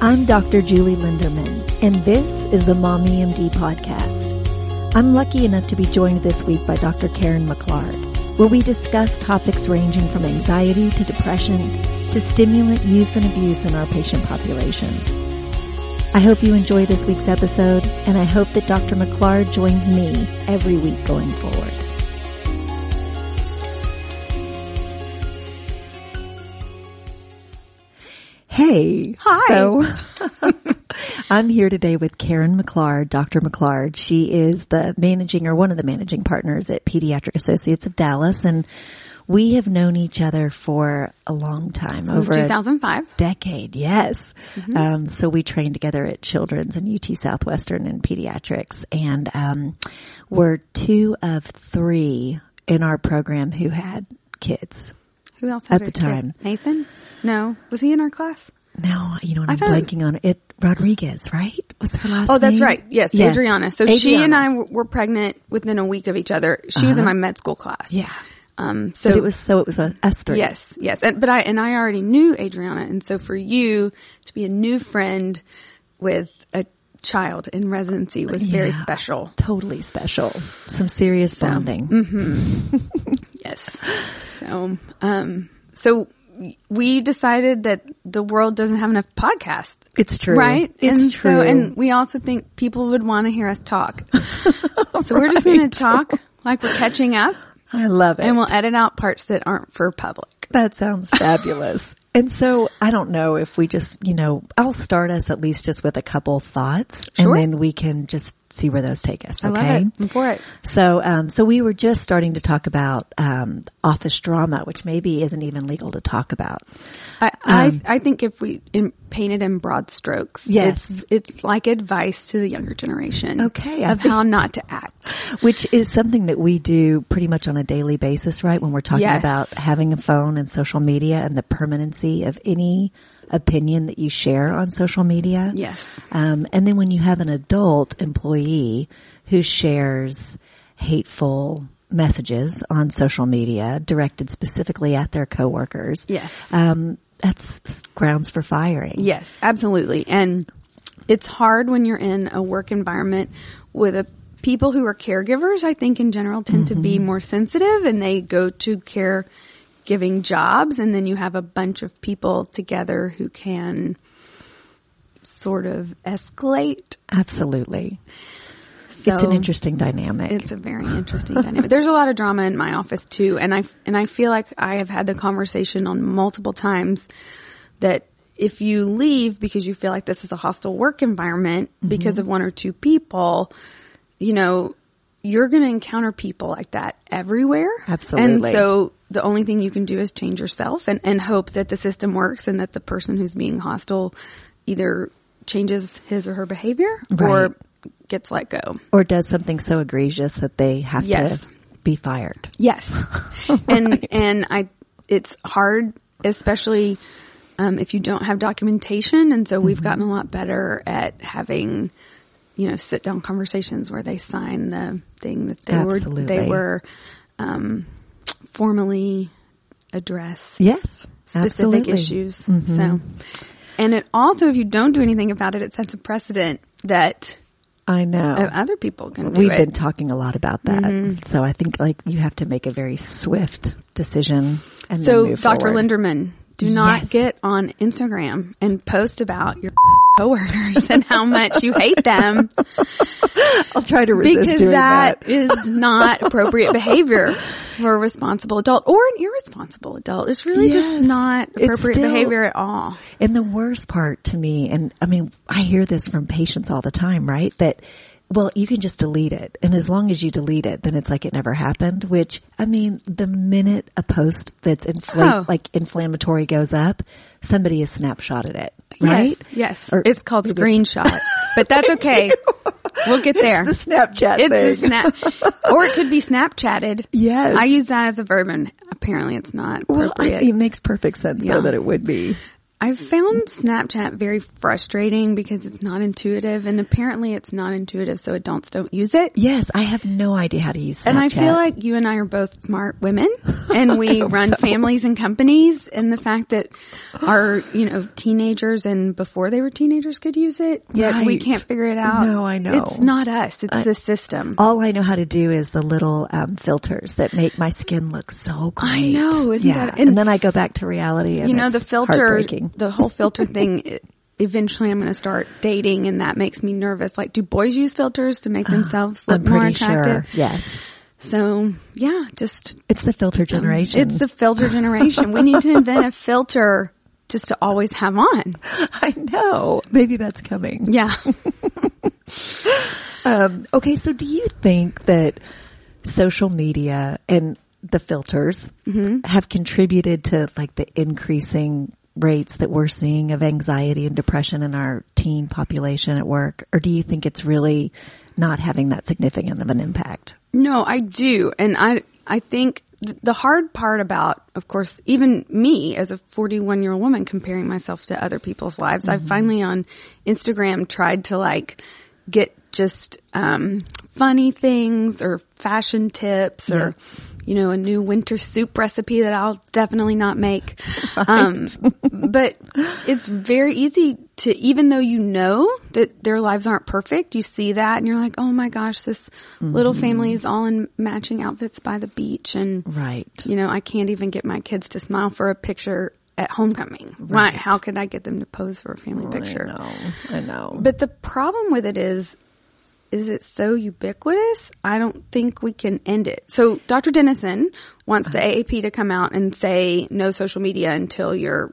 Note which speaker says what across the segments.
Speaker 1: I'm Dr. Julie Linderman, and this is the Mommy MD podcast. I'm lucky enough to be joined this week by Dr. Karen McLeod, where we discuss topics ranging from anxiety to depression to stimulant use and abuse in our patient populations. I hope you enjoy this week's episode, and I hope that Dr. McLeod joins me every week going forward. Hey.
Speaker 2: Hi.
Speaker 1: So, I'm here today with Karen McLeod, Dr. McLeod. She is the managing or one of the managing partners at Pediatric Associates of Dallas, and we have known each other for a long time,
Speaker 2: Since
Speaker 1: over
Speaker 2: 2005.
Speaker 1: a decade. Yes.
Speaker 2: Mm-hmm.
Speaker 1: So we trained together at Children's and UT Southwestern in pediatrics, and we're two of three in our program who had kids.
Speaker 2: Who else had
Speaker 1: at the
Speaker 2: her
Speaker 1: time?
Speaker 2: kid? Nathan? No. Was he in our class?
Speaker 1: No, you know what? I'm blanking on it. Rodriguez, right? Was her last name?
Speaker 2: Oh, that's right. Yes, Adriana. So
Speaker 1: Adriana.
Speaker 2: she and I were pregnant within a week of each other. She was in my med school class.
Speaker 1: Yeah.
Speaker 2: So
Speaker 1: it was us three.
Speaker 2: Yes. But I already knew Adriana. And so for you to be a new friend with a child in residency was very special.
Speaker 1: Totally special. Some serious bonding.
Speaker 2: Mm-hmm. Yes. So we decided that the world doesn't have enough podcasts.
Speaker 1: It's true.
Speaker 2: Right?
Speaker 1: It's true.
Speaker 2: So, and we also think people would want to hear us talk. So we're just going to talk like we're catching up.
Speaker 1: I love it.
Speaker 2: And we'll edit out parts that aren't for public.
Speaker 1: That sounds fabulous. And so I don't know if we just, I'll start us at least just with a couple thoughts,
Speaker 2: Sure.
Speaker 1: and then we can just see where those take us. Okay.
Speaker 2: I love it. I'm for it.
Speaker 1: So we were just starting to talk about, office drama, which maybe isn't even legal to talk about.
Speaker 2: I think if we paint it in broad strokes,
Speaker 1: yes,
Speaker 2: it's like advice to the younger generation.
Speaker 1: Okay.
Speaker 2: Of how not to act.
Speaker 1: Which is something that we do pretty much on a daily basis, right? When we're talking about having a phone and social media and the permanency of any opinion that you share on social media.
Speaker 2: Yes.
Speaker 1: And then when you have an adult employee who shares hateful messages on social media directed specifically at their coworkers.
Speaker 2: Yes.
Speaker 1: That's grounds for firing.
Speaker 2: Yes, absolutely. And it's hard when you're in a work environment with people who are caregivers, I think in general tend to be more sensitive, and they go to caregiving jobs, and then you have a bunch of people together who can sort of escalate.
Speaker 1: Absolutely.
Speaker 2: So
Speaker 1: it's an interesting dynamic.
Speaker 2: It's a very interesting dynamic. There's a lot of drama in my office too, and I feel like I have had the conversation on multiple times that if you leave because you feel like this is a hostile work environment because of one or two people, you're going to encounter people like that everywhere.
Speaker 1: Absolutely.
Speaker 2: And so the only thing you can do is change yourself and hope that the system works and that the person who's being hostile either changes his or her behavior or gets let go.
Speaker 1: Or does something so egregious that they have to be fired.
Speaker 2: Yes. And it's hard, especially if you don't have documentation. And so we've gotten a lot better at having, sit down conversations where they sign the thing that they were formally address.
Speaker 1: Yes.
Speaker 2: Specific issues. So, and it also, if you don't do anything about it, it sets a precedent that
Speaker 1: I know
Speaker 2: other people can do
Speaker 1: We've
Speaker 2: it.
Speaker 1: been talking a lot about that. So I think you have to make a very swift decision and then move
Speaker 2: Dr.
Speaker 1: forward.
Speaker 2: Linderman, do not get on Instagram and post about your coworkers and how much you hate them.
Speaker 1: I'll try to resist
Speaker 2: because
Speaker 1: doing that.
Speaker 2: Because that is not appropriate behavior for a responsible adult or an irresponsible adult. It's really just not appropriate behavior at all.
Speaker 1: And the worst part to me, and I mean, I hear this from patients all the time, right? That, well, you can just delete it. And as long as you delete it, then it's like it never happened, which, I mean, the minute a post that's inflammatory goes up, somebody has snapshotted it, right?
Speaker 2: Yes. It's called screenshot, but that's okay. We'll get there.
Speaker 1: It's the Snapchat thing.
Speaker 2: Or it could be Snapchatted.
Speaker 1: Yes.
Speaker 2: I use that as a verb, and apparently it's not appropriate.
Speaker 1: Well, it makes perfect sense, though, that it would be.
Speaker 2: I've found Snapchat very frustrating because it's not intuitive, and apparently it's not intuitive, so adults don't use it.
Speaker 1: Yes, I have no idea how to use Snapchat.
Speaker 2: And I feel like you and I are both smart women, and we run families and companies, and the fact that our, teenagers and before they were teenagers could use it, yet we can't figure it out.
Speaker 1: No, I know.
Speaker 2: It's not us. It's the system.
Speaker 1: All I know how to do is the little filters that make my skin look so great.
Speaker 2: I know. Isn't that?
Speaker 1: And then I go back to reality, and
Speaker 2: the filter,
Speaker 1: heartbreaking.
Speaker 2: The whole filter thing, eventually I'm going to start dating, and that makes me nervous. Like, do boys use filters to make themselves look more attractive?
Speaker 1: Sure. Yes.
Speaker 2: So, yeah,
Speaker 1: it's the filter generation.
Speaker 2: It's the filter generation. We need to invent a filter just to always have on.
Speaker 1: I know. Maybe that's coming.
Speaker 2: Yeah.
Speaker 1: Okay, so do you think that social media and the filters have contributed to like the increasing rates that we're seeing of anxiety and depression in our teen population at work? Or do you think it's really not having that significant of an impact?
Speaker 2: No, I do. And I think the hard part about, of course, even me as a 41-year-old woman comparing myself to other people's lives, I finally on Instagram tried to get just funny things or fashion tips or a new winter soup recipe that I'll definitely not make. Right. But it's very easy to, even though you know that their lives aren't perfect, you see that and you're like, oh my gosh, this little family is all in matching outfits by the beach. And,
Speaker 1: right.
Speaker 2: I can't even get my kids to smile for a picture at homecoming. Right. How could I get them to pose for a family picture?
Speaker 1: I know.
Speaker 2: But the problem with it is it so ubiquitous? I don't think we can end it. So Dr. Dennison wants the AAP to come out and say no social media until you're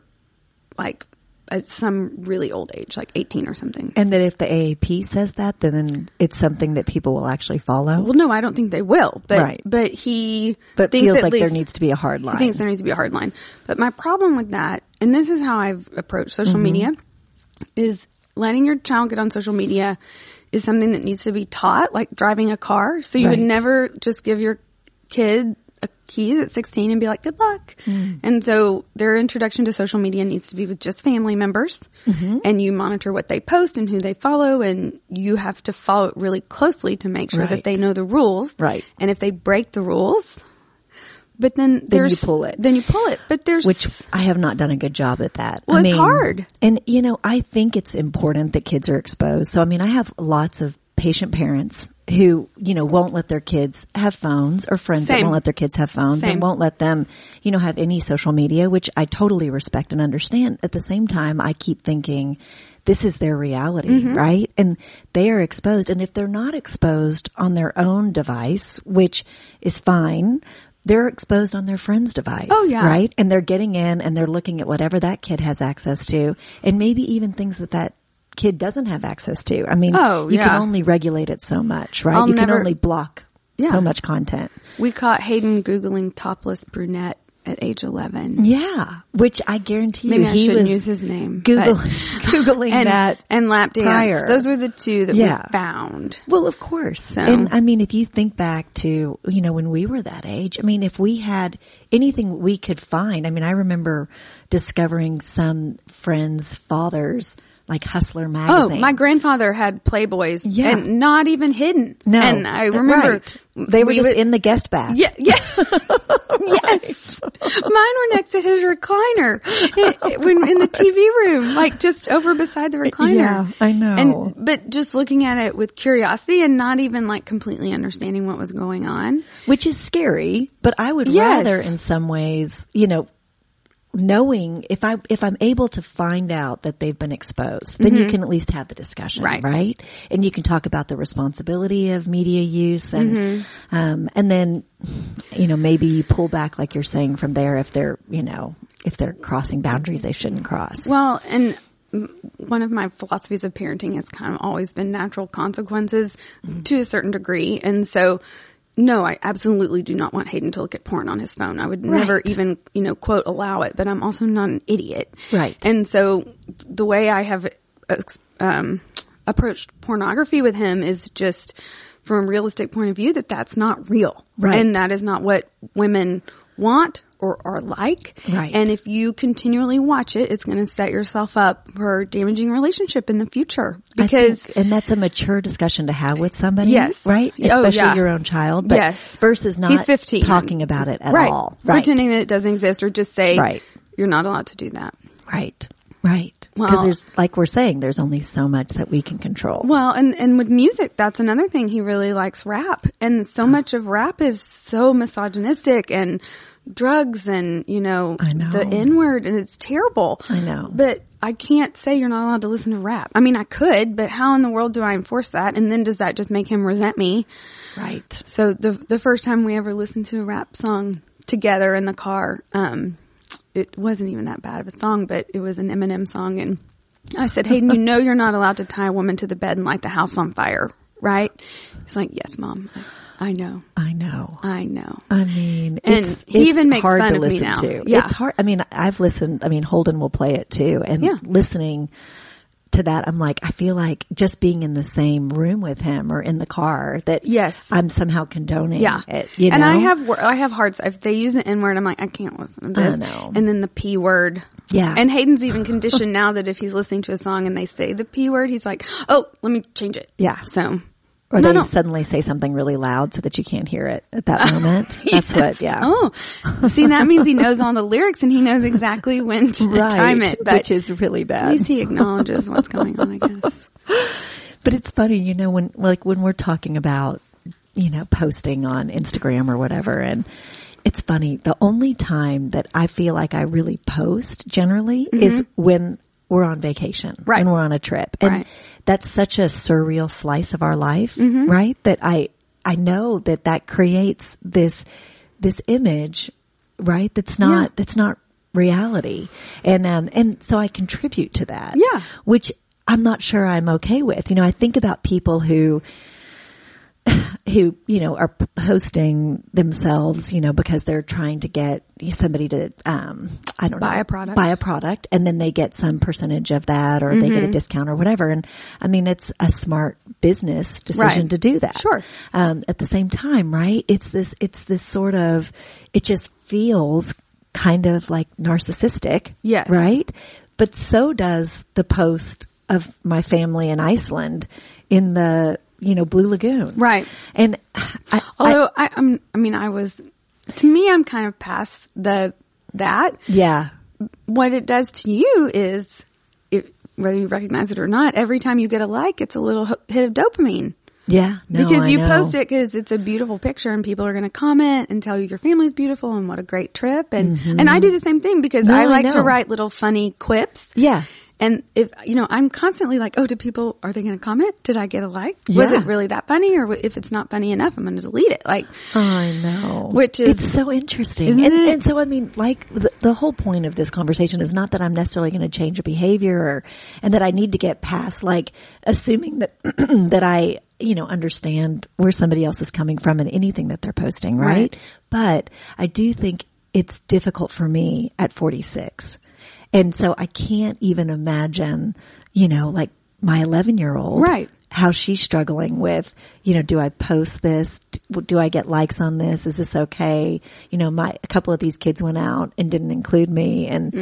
Speaker 2: at some really old age, like 18 or something.
Speaker 1: And that if the AAP says that, then it's something that people will actually follow?
Speaker 2: Well, no, I don't think they will. But,
Speaker 1: right.
Speaker 2: But he
Speaker 1: thinks feels like there needs to be a hard line.
Speaker 2: He thinks there needs to be a hard line. But my problem with that, and this is how I've approached social media, is letting your child get on social media is something that needs to be taught, like driving a car. So you would never just give your kid a keys at 16 and be like, good luck. And so their introduction to social media needs to be with just family members. And you monitor what they post and who they follow, and you have to follow it really closely to make sure that they know the rules.
Speaker 1: Right.
Speaker 2: And if they break the rules, but then
Speaker 1: you pull it.
Speaker 2: But
Speaker 1: which I have not done a good job at that.
Speaker 2: Well, it's hard.
Speaker 1: And I think it's important that kids are exposed. So, I have lots of patient parents who, won't let their kids have phones, or friends that won't let their kids have phones and won't let them, have any social media, which I totally respect and understand. At the same time, I keep thinking this is their reality, right? And they are exposed. And if they're not exposed on their own device, which is fine, they're exposed on their friend's device.
Speaker 2: Oh, yeah.
Speaker 1: Right? And they're getting in and they're looking at whatever that kid has access to, and maybe even things that kid doesn't have access to. You can only regulate it so much, right? You can only block so much content.
Speaker 2: We caught Hayden Googling topless brunette at age 11.
Speaker 1: Yeah. Which I guarantee you,
Speaker 2: maybe I shouldn't
Speaker 1: was
Speaker 2: use his name.
Speaker 1: Googling that.
Speaker 2: And lap dance.
Speaker 1: Prior.
Speaker 2: Those were the two that we found.
Speaker 1: Well, of course.
Speaker 2: So.
Speaker 1: And if you think back to, when we were that age, if we had anything we could find, I remember discovering some friends' fathers, like Hustler magazine.
Speaker 2: Oh, my grandfather had Playboys and not even hidden.
Speaker 1: No.
Speaker 2: And I remember
Speaker 1: they were just in the guest bath.
Speaker 2: Yeah. Yes. Mine were next to his recliner in the TV room, just over beside the recliner.
Speaker 1: Yeah, I know.
Speaker 2: But just looking at it with curiosity and not even completely understanding what was going on.
Speaker 1: Which is scary, but I would rather in some ways, knowing if I'm able to find out that they've been exposed, then you can at least have the discussion, right? And you can talk about the responsibility of media use and then, maybe you pull back, like you're saying, from there if they're crossing boundaries they shouldn't cross.
Speaker 2: Well, and one of my philosophies of parenting has kind of always been natural consequences to a certain degree. And so, no, I absolutely do not want Hayden to look at porn on his phone. I would never even, quote, allow it, but I'm also not an idiot.
Speaker 1: Right.
Speaker 2: And so the way I have approached pornography with him is just from a realistic point of view that's not real.
Speaker 1: Right.
Speaker 2: And that is not what women want or are like.
Speaker 1: Right.
Speaker 2: And if you continually watch it, it's going to set yourself up for damaging relationship in the future. Because,
Speaker 1: and that's a mature discussion to have with somebody.
Speaker 2: Yes.
Speaker 1: Right? Especially your own child. But
Speaker 2: yes.
Speaker 1: Versus not
Speaker 2: He's 15.
Speaker 1: talking about it at
Speaker 2: right.
Speaker 1: all. Right.
Speaker 2: Pretending that it doesn't exist or just say,
Speaker 1: right.
Speaker 2: You're not allowed to do that.
Speaker 1: Right. Right. Because there's, like we're saying, there's only so much that we can control.
Speaker 2: Well, and with music, that's another thing. He really likes rap. And so much of rap is so misogynistic and drugs and,
Speaker 1: I know.
Speaker 2: the N-word, and it's terrible.
Speaker 1: I know.
Speaker 2: But I can't say you're not allowed to listen to rap. I mean, I could, but how in the world do I enforce that? And then does that just make him resent me?
Speaker 1: Right.
Speaker 2: So the first time we ever listened to a rap song together in the car, it wasn't even that bad of a song, but it was an Eminem song. And I said, Hayden, you're not allowed to tie a woman to the bed and light the house on fire, right? He's like, yes, Mom. I know.
Speaker 1: I know.
Speaker 2: I know.
Speaker 1: I mean,
Speaker 2: and he even makes
Speaker 1: hard
Speaker 2: fun
Speaker 1: to
Speaker 2: of
Speaker 1: listen
Speaker 2: me now.
Speaker 1: to.
Speaker 2: Yeah.
Speaker 1: It's hard. I mean, I've listened. I mean, Holden will play it too. And listening to that, I'm like, I feel like just being in the same room with him or in the car that I'm somehow condoning it.
Speaker 2: And I have hearts. If they use the N-word, I'm like, I can't listen to this.
Speaker 1: I know.
Speaker 2: And then the P word.
Speaker 1: Yeah.
Speaker 2: And Hayden's even conditioned now that if he's listening to a song and they say the P word, he's like, oh, let me change it.
Speaker 1: Yeah.
Speaker 2: So.
Speaker 1: Or they suddenly say something really loud so that you can't hear it at that moment. That's what,
Speaker 2: Oh, see, that means he knows all the lyrics and he knows exactly when to time it. But
Speaker 1: which is really bad.
Speaker 2: At least he acknowledges what's going on, I guess.
Speaker 1: But it's funny, when we're talking about, posting on Instagram or whatever, and it's funny, the only time that I feel like I really post generally is when we're on vacation.
Speaker 2: Right.
Speaker 1: When we're on a trip. And that's such a surreal slice of our life, right? That I know that creates this image, right? That's not reality. And so I contribute to that.
Speaker 2: Yeah.
Speaker 1: Which I'm not sure I'm okay with. I think about people who are posting themselves, because they're trying to get somebody to, buy a product, and then they get some percentage of that, or they get a discount or whatever. And I mean, it's a smart business decision to do that.
Speaker 2: Sure.
Speaker 1: At the same time, right? It's this sort of, it just feels kind of like narcissistic.
Speaker 2: Yes.
Speaker 1: Right? But so does the post of my family in Iceland in the, Blue Lagoon.
Speaker 2: Right.
Speaker 1: And
Speaker 2: I'm kind of past that.
Speaker 1: Yeah.
Speaker 2: What it does to you is, whether you recognize it or not, every time you get a like, it's a little hit of dopamine.
Speaker 1: Yeah. No,
Speaker 2: because you
Speaker 1: know.
Speaker 2: post it because it's a beautiful picture and people are going to comment and tell you your family's beautiful and what a great trip. And, and I do the same thing because I like to write little funny quips.
Speaker 1: Yeah.
Speaker 2: And if, I'm constantly like, are they going to comment? Did I get a like?
Speaker 1: Yeah.
Speaker 2: Was it really that funny? Or if it's not funny enough, I'm going to delete it.
Speaker 1: I know.
Speaker 2: Which is.
Speaker 1: It's so interesting. And so, I mean, the whole point of this conversation is not that I'm necessarily going to change a behavior and that I need to get past, assuming that, that I, understand where somebody else is coming from and anything that they're posting, right? But I do think it's difficult for me at 46. And so I can't even imagine, my 11-year-old,
Speaker 2: right?
Speaker 1: How she's struggling with, do I post this? Do I get likes on this? Is this okay? A couple of these kids went out and didn't include me. And,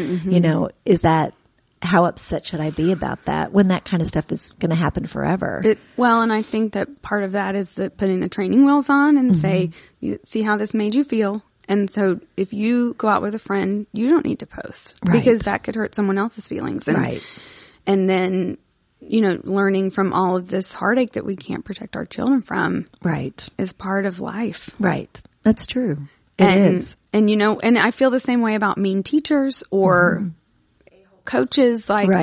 Speaker 1: is that, how upset should I be about that when that kind of stuff is going to happen forever?
Speaker 2: And I think that part of that is putting the training wheels on and say, see how this made you feel. And so if you go out with a friend, you don't need to post because that could hurt someone else's feelings. And, and then, learning from all of this heartache that we can't protect our children from is part of life.
Speaker 1: Right. That's true. It is.
Speaker 2: And, and I feel the same way about mean teachers or coaches.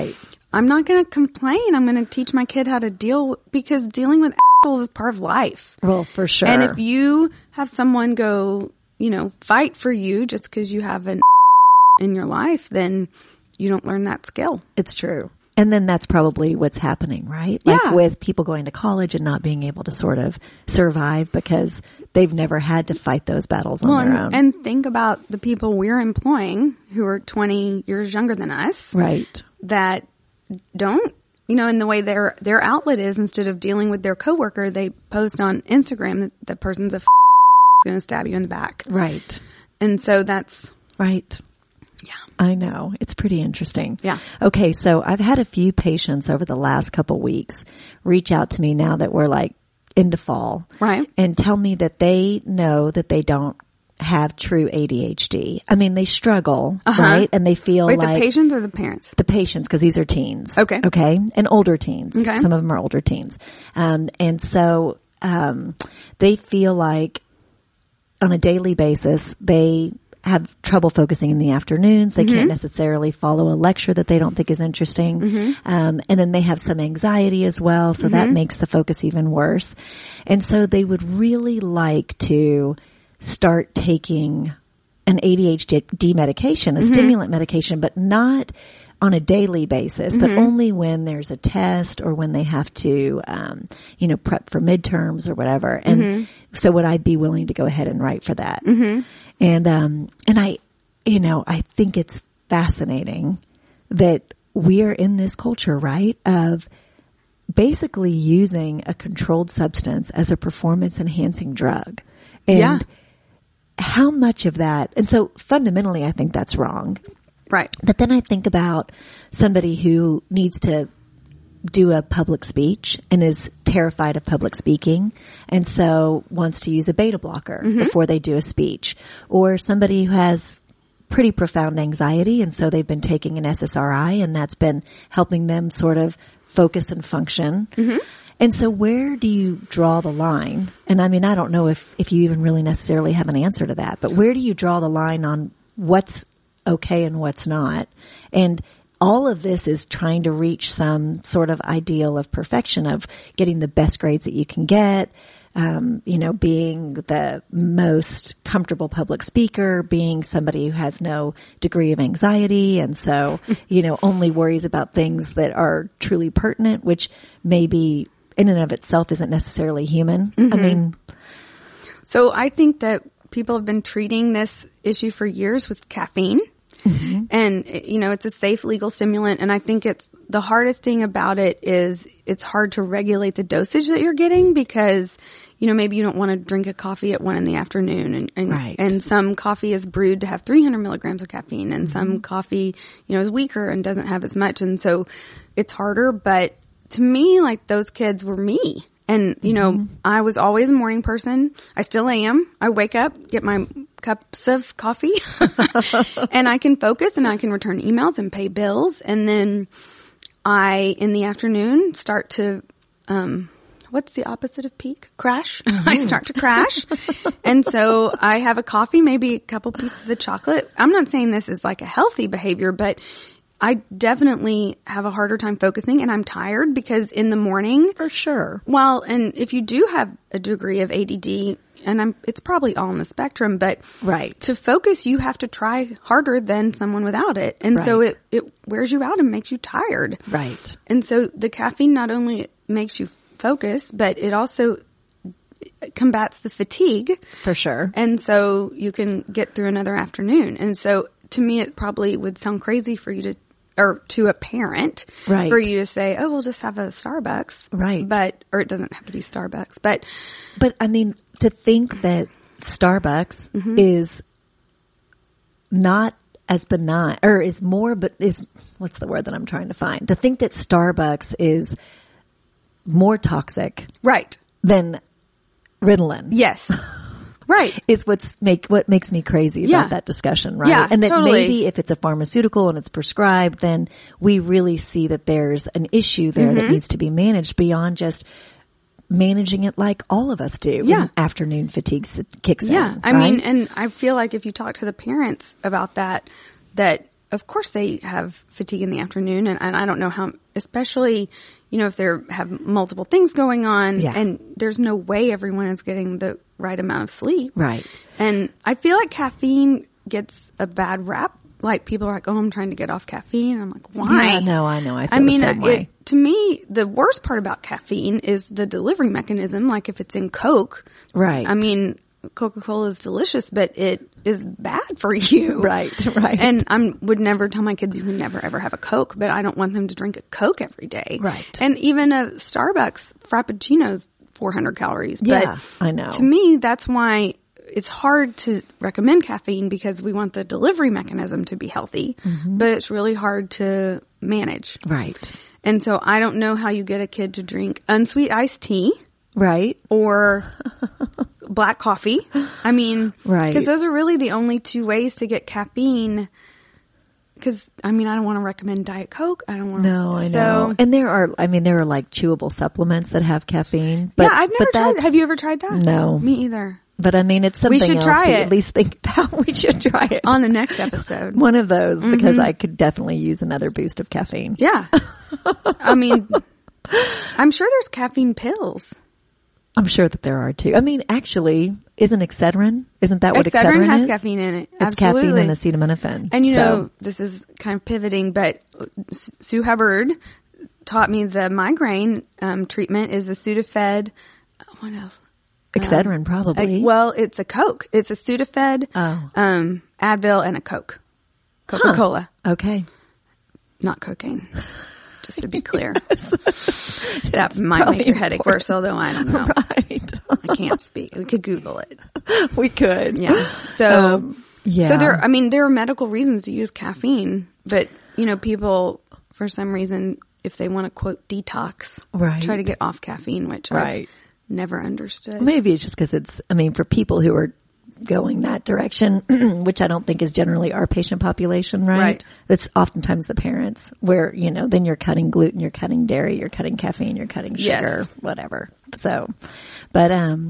Speaker 2: I'm not going to complain. I'm going to teach my kid how to deal because dealing with assholes is part of life.
Speaker 1: Well, for sure.
Speaker 2: And if you have someone go, fight for you just because you have an in your life, then you don't learn that skill.
Speaker 1: It's true. And then that's probably what's happening, right? With people going to college and not being able to sort of survive because they've never had to fight those battles on their own.
Speaker 2: And think about the people we're employing who are 20 years younger than us.
Speaker 1: Right.
Speaker 2: That don't, in the way their outlet is, instead of dealing with their coworker, they post on Instagram that the person's going to stab you in the back.
Speaker 1: Right.
Speaker 2: And so that's
Speaker 1: right.
Speaker 2: Yeah.
Speaker 1: I know. It's pretty interesting.
Speaker 2: Yeah.
Speaker 1: Okay. So I've had a few patients over the last couple weeks reach out to me now that we're like into fall.
Speaker 2: Right.
Speaker 1: And tell me that they know that they don't have true ADHD. I mean, they struggle, right? And they feel
Speaker 2: Wait,
Speaker 1: like
Speaker 2: the patients or the parents?
Speaker 1: the patients, because these are teens.
Speaker 2: Okay.
Speaker 1: Okay. And older teens.
Speaker 2: Okay.
Speaker 1: Some of them are older teens. And so, they feel like on a daily basis, they have trouble focusing in the afternoons. They can't necessarily follow a lecture that they don't think is interesting. And then they have some anxiety as well. So that makes the focus even worse. And so they would really like to start taking an ADHD medication, a stimulant medication, but not on a daily basis, but only when there's a test or when they have to, prep for midterms or whatever. And so would I be willing to go ahead and write for that? And I think it's fascinating that we are in this culture, right, of basically using a controlled substance as a performance enhancing drug. And how much of that, and so fundamentally I think that's wrong.
Speaker 2: Right.
Speaker 1: But then I think about somebody who needs to do a public speech and is terrified of public speaking and so wants to use a beta blocker before they do a speech, or somebody who has pretty profound anxiety and so they've been taking an SSRI and that's been helping them sort of focus and function. And so where do you draw the line? And I mean, I don't know if you even really necessarily have an answer to that, but where do you draw the line on what's okay and what's not? And all of this is trying to reach some sort of ideal of perfection, of getting the best grades that you can get, being the most comfortable public speaker, being somebody who has no degree of anxiety. And so, only worries about things that are truly pertinent, which maybe in and of itself isn't necessarily human. I mean,
Speaker 2: so I think that people have been treating this issue for years with caffeine. And, it's a safe legal stimulant. And I think the hardest thing about it is it's hard to regulate the dosage that you're getting because, maybe you don't want to drink a coffee at 1 p.m. And some coffee is brewed to have 300 milligrams of caffeine and some coffee, is weaker and doesn't have as much. And so it's harder. But to me, like those kids were me. And, I was always a morning person. I still am. I wake up, get my cups of coffee and I can focus and I can return emails and pay bills. And then in the afternoon, start to, what's the opposite of peak? Crash. I start to crash. And so I have a coffee, maybe a couple pieces of chocolate. I'm not saying this is like a healthy behavior, but I definitely have a harder time focusing and I'm tired because in the morning.
Speaker 1: For sure.
Speaker 2: Well, and if you do have a degree of ADD, and it's probably all on the spectrum, but to focus, you have to try harder than someone without it. And so it wears you out and makes you tired.
Speaker 1: Right.
Speaker 2: And so the caffeine not only makes you focus, but it also combats the fatigue.
Speaker 1: For sure.
Speaker 2: And so you can get through another afternoon. And so to me, it probably would sound crazy for you to a parent, for you to say, oh, we'll just have a Starbucks.
Speaker 1: Right.
Speaker 2: Or it doesn't have to be Starbucks, but
Speaker 1: I mean, to think that Starbucks is not as benign, or is more, but what's the word that I'm trying to find? To think that Starbucks is more toxic.
Speaker 2: Right.
Speaker 1: Than Ritalin.
Speaker 2: Yes. Right.
Speaker 1: Is what makes me crazy about that discussion, right?
Speaker 2: Yeah,
Speaker 1: and that
Speaker 2: totally.
Speaker 1: maybe if it's a pharmaceutical and it's prescribed, then we really see that there's an issue there that needs to be managed beyond just managing it like all of us do when afternoon fatigue kicks in.
Speaker 2: Yeah. I mean, and I feel like if you talk to the parents about that of course they have fatigue in the afternoon and I don't know how, especially, if they have multiple things going on and there's no way everyone is getting the right amount of sleep.
Speaker 1: Right.
Speaker 2: And I feel like caffeine gets a bad rap. Like people are like, oh, I'm trying to get off caffeine. I'm like, why?
Speaker 1: Yeah, no, I know. I feel the same way.
Speaker 2: To me, the worst part about caffeine is the delivery mechanism. Like if it's in Coke.
Speaker 1: Right.
Speaker 2: I mean, Coca-Cola is delicious, but it is bad for you.
Speaker 1: Right.
Speaker 2: And I would never tell my kids you can never ever have a Coke, but I don't want them to drink a Coke every day.
Speaker 1: Right.
Speaker 2: And even a Starbucks Frappuccino's 400 calories.
Speaker 1: Yeah, I know.
Speaker 2: To me, that's why it's hard to recommend caffeine because we want the delivery mechanism to be healthy, but it's really hard to manage.
Speaker 1: Right.
Speaker 2: And so I don't know how you get a kid to drink unsweet iced tea.
Speaker 1: Right.
Speaker 2: Or black coffee. I mean,
Speaker 1: right.
Speaker 2: Because those are really the only two ways to get caffeine. Because, I mean, I don't want to recommend Diet Coke. I don't want to.
Speaker 1: No, I know. And there are like chewable supplements that have caffeine. But,
Speaker 2: yeah, I've never tried. Have you ever tried that?
Speaker 1: No.
Speaker 2: Me either.
Speaker 1: But I mean, it's something
Speaker 2: we should
Speaker 1: else
Speaker 2: try
Speaker 1: to
Speaker 2: it.
Speaker 1: At least think about. We should try it.
Speaker 2: On the next episode.
Speaker 1: One of those, because I could definitely use another boost of caffeine.
Speaker 2: Yeah. I mean, I'm sure there's caffeine pills.
Speaker 1: I'm sure that there are too. I mean, actually, isn't Excedrin? Isn't that what Excedrin
Speaker 2: has
Speaker 1: is?
Speaker 2: caffeine in it.
Speaker 1: It's caffeine and acetaminophen.
Speaker 2: And you know, this is kind of pivoting, but Sue Hubbard taught me the migraine treatment is a Sudafed. What else?
Speaker 1: Excedrin, probably.
Speaker 2: Well, it's a Coke. It's a Sudafed, Advil, and a Coke. Coca-Cola.
Speaker 1: Huh. Okay.
Speaker 2: Not cocaine. Just to be clear. That might make your headache worse, although I don't know.
Speaker 1: Right.
Speaker 2: I can't speak. We could Google it.
Speaker 1: We could.
Speaker 2: Yeah. So,
Speaker 1: yeah.
Speaker 2: So there are medical reasons to use caffeine, but, you know, people, for some reason, if they want to quote detox, try to get off caffeine, which I've never understood.
Speaker 1: Maybe it's just because for people who are going that direction, which I don't think is generally our patient population, right? That's oftentimes the parents where, you know, then you're cutting gluten, you're cutting dairy, you're cutting caffeine, you're cutting sugar, whatever. So, but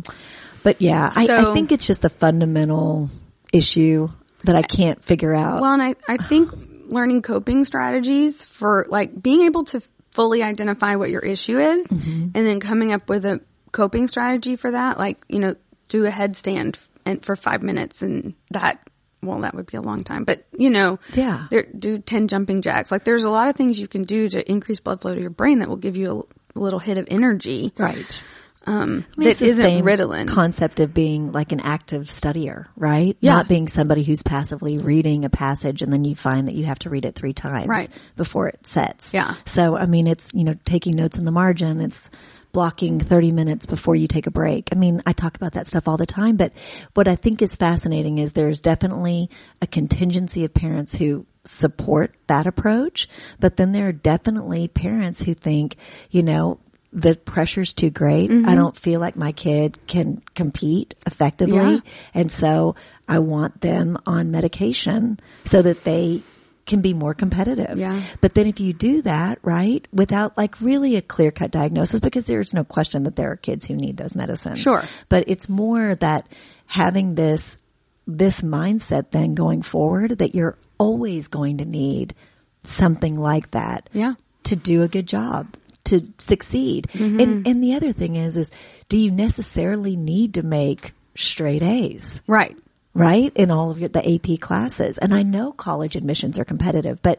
Speaker 1: yeah, I think it's just a fundamental issue that I can't figure out.
Speaker 2: Well, and I think learning coping strategies for like being able to fully identify what your issue is and then coming up with a coping strategy for that, like, you know, do a headstand for 5 minutes and that would be a long time, but you know, do 10 jumping jacks. Like there's a lot of things you can do to increase blood flow to your brain that will give you a little hit of energy.
Speaker 1: Right.
Speaker 2: That isn't Ritalin.
Speaker 1: Concept of being like an active studier, right?
Speaker 2: Yeah.
Speaker 1: Not being somebody who's passively reading a passage and then you find that you have to read it 3 times before it sets.
Speaker 2: Yeah.
Speaker 1: So, I mean, it's, you know, taking notes in the margin. It's blocking 30 minutes before you take a break. I mean, I talk about that stuff all the time, but what I think is fascinating is there's definitely a contingency of parents who support that approach, but then there are definitely parents who think, you know, the pressure's too great. I don't feel like my kid can compete effectively. Yeah. And so I want them on medication so that they can be more competitive.
Speaker 2: Yeah.
Speaker 1: But then if you do that, right, without like really a clear-cut diagnosis, because there's no question that there are kids who need those medicines.
Speaker 2: Sure.
Speaker 1: But it's more that having this mindset then going forward that you're always going to need something like that to do a good job, to succeed. And the other thing is do you necessarily need to make straight A's?
Speaker 2: Right.
Speaker 1: Right? In all of the AP classes. And I know college admissions are competitive, but